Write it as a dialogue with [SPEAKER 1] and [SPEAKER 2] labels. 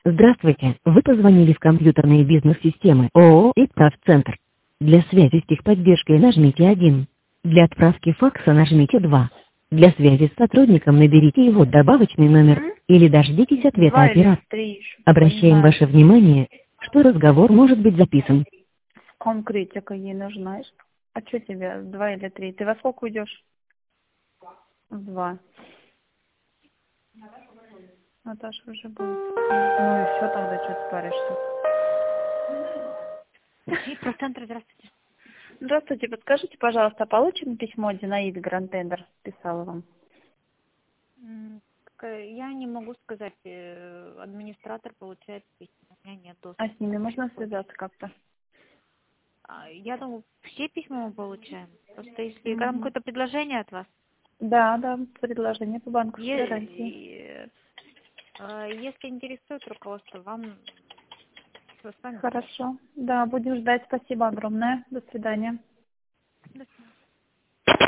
[SPEAKER 1] Здравствуйте, вы позвонили в компьютерные бизнес-системы ООО «Итправцентр». Для связи с техподдержкой нажмите 1. Для отправки факса нажмите 2. Для связи с сотрудником наберите его добавочный номер или дождитесь ответа
[SPEAKER 2] 2 или
[SPEAKER 1] оператора.
[SPEAKER 2] 3 еще, пока не
[SPEAKER 1] Обращаем
[SPEAKER 2] знаю.
[SPEAKER 1] ваше внимание, что разговор может быть записан.
[SPEAKER 2] Конкретика ей нужна. А что тебе, 2 или 3? Ты во сколько уйдешь? В 2. Наташа уже будет. Ну и все, тогда что ты паришься?
[SPEAKER 3] И про центр, здравствуйте.
[SPEAKER 2] Здравствуйте, подскажите, пожалуйста, получим письмо Динаиды Гранд-Тендер? Писала вам.
[SPEAKER 3] Я не могу сказать, администратор получает письма, у меня нет
[SPEAKER 2] А
[SPEAKER 3] доступа.
[SPEAKER 2] с ними можно связаться как-то?
[SPEAKER 3] Я думаю, все письма мы получаем. Просто если там
[SPEAKER 2] Мгм.
[SPEAKER 3] какое-то предложение от вас,
[SPEAKER 2] Да, предложение по банковской гарантии.
[SPEAKER 3] если интересует руководство, вам с вами.
[SPEAKER 2] Хорошо. Да, будем ждать. Спасибо огромное. До свидания.
[SPEAKER 3] До свидания.